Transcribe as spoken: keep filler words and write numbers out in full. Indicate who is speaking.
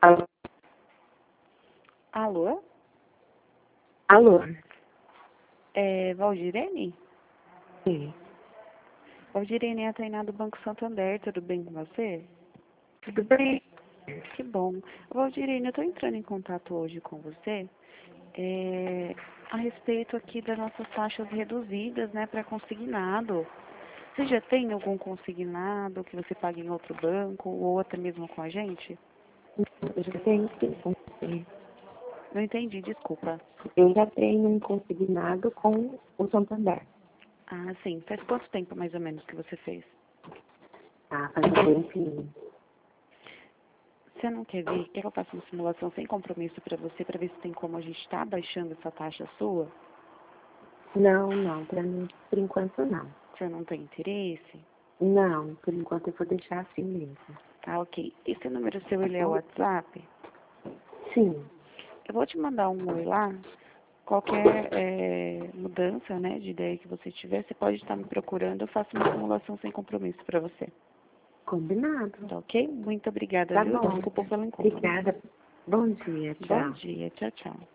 Speaker 1: Alô?
Speaker 2: Alô?
Speaker 1: Alô?
Speaker 2: É Valdirene?
Speaker 1: Sim.
Speaker 2: Valdirene é a Tainá do Banco Santander, tudo bem com você?
Speaker 1: Tudo bem?
Speaker 2: Que bom. Valdirene, eu estou entrando em contato hoje com você é, a respeito aqui das nossas taxas reduzidas, né, para consignado. Você já tem algum consignado que você paga em outro banco ou até mesmo com a gente?
Speaker 1: Eu já tenho sim, sim.
Speaker 2: Não entendi, desculpa.
Speaker 1: Eu já tenho um consignado com o Santander.
Speaker 2: Ah, sim. Faz quanto tempo mais ou menos que você fez?
Speaker 1: Ah, faz um tempinho.
Speaker 2: Você não quer ver? Quer que eu faça uma simulação sem compromisso para você, para ver se tem como a gente estar baixando essa taxa sua?
Speaker 1: Não, não, pra mim, por enquanto não.
Speaker 2: Você não tem interesse?
Speaker 1: Não, por enquanto eu vou deixar assim mesmo.
Speaker 2: Tá, ok. Esse número seu,
Speaker 1: Tá
Speaker 2: ele é o
Speaker 1: bom?
Speaker 2: WhatsApp?
Speaker 1: Sim,
Speaker 2: Eu vou te mandar um oi lá. Qualquer é, mudança, né, de ideia que você tiver, você pode estar me procurando. Eu faço uma simulação sem compromisso para você.
Speaker 1: combinado.
Speaker 2: Tá ok? Muito obrigada,
Speaker 1: Tá
Speaker 2: viu?
Speaker 1: bom.
Speaker 2: Desculpa pelo incômodo.
Speaker 1: Obrigada. Bom dia,
Speaker 2: Bom
Speaker 1: tchau.
Speaker 2: dia. Tchau, tchau.